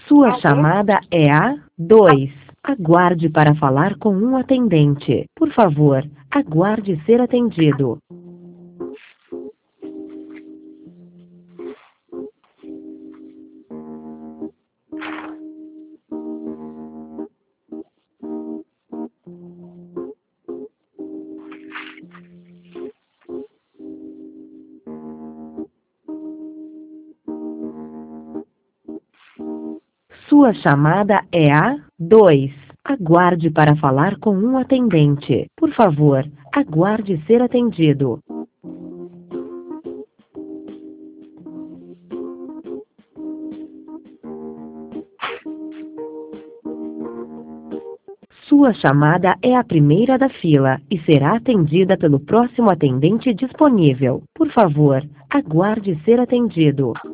Sua chamada é a 2. Aguarde para falar com um atendente. Por favor, aguarde ser atendido. Sua chamada é a 2. Aguarde para falar com um atendente. Por favor, aguarde ser atendido. Sua chamada é a primeira da fila e será atendida pelo próximo atendente disponível. Por favor, aguarde ser atendido.